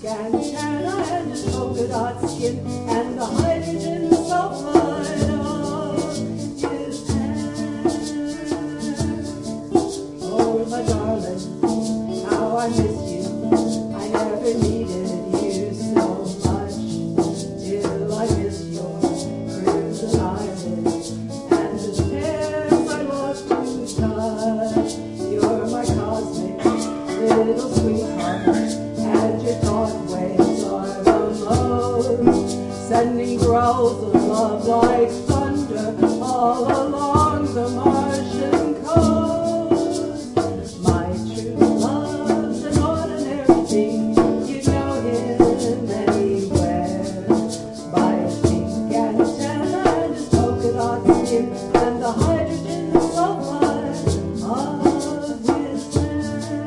antenna and his polka dot skin and the hydrogen sulfide of his hair. Oh, my darling, how I miss you. I never needed you so much till I miss your crimson eyelids and the tears I love to touch. You're my cosmic little sweetheart, and your thought waves are the most, sending growls of love like thunder all along the Martian coast. My true love's an ordinary thing, you know him anywhere, by his pink antenna and his polka dot skin and the hydrogen sulfide of his hair.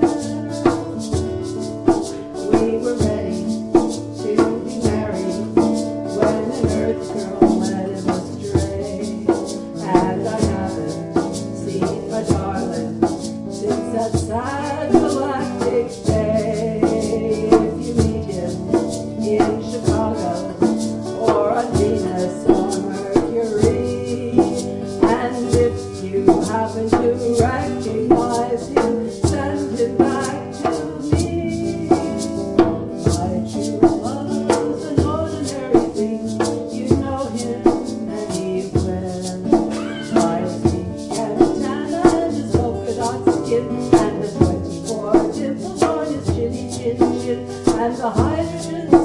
We were ready to be married when an earth girl led him astray, and I haven't seen my darling since that sad galactic day. If you meet him in Chicago or on Venus or Mercury, and if you happen to recognize him, send him back to me. My true love's an ordinary thing, you know him anywhere, by his pink antenna and his polka dot skin and the 24 dimples on his chinny chin chin and the hydrogen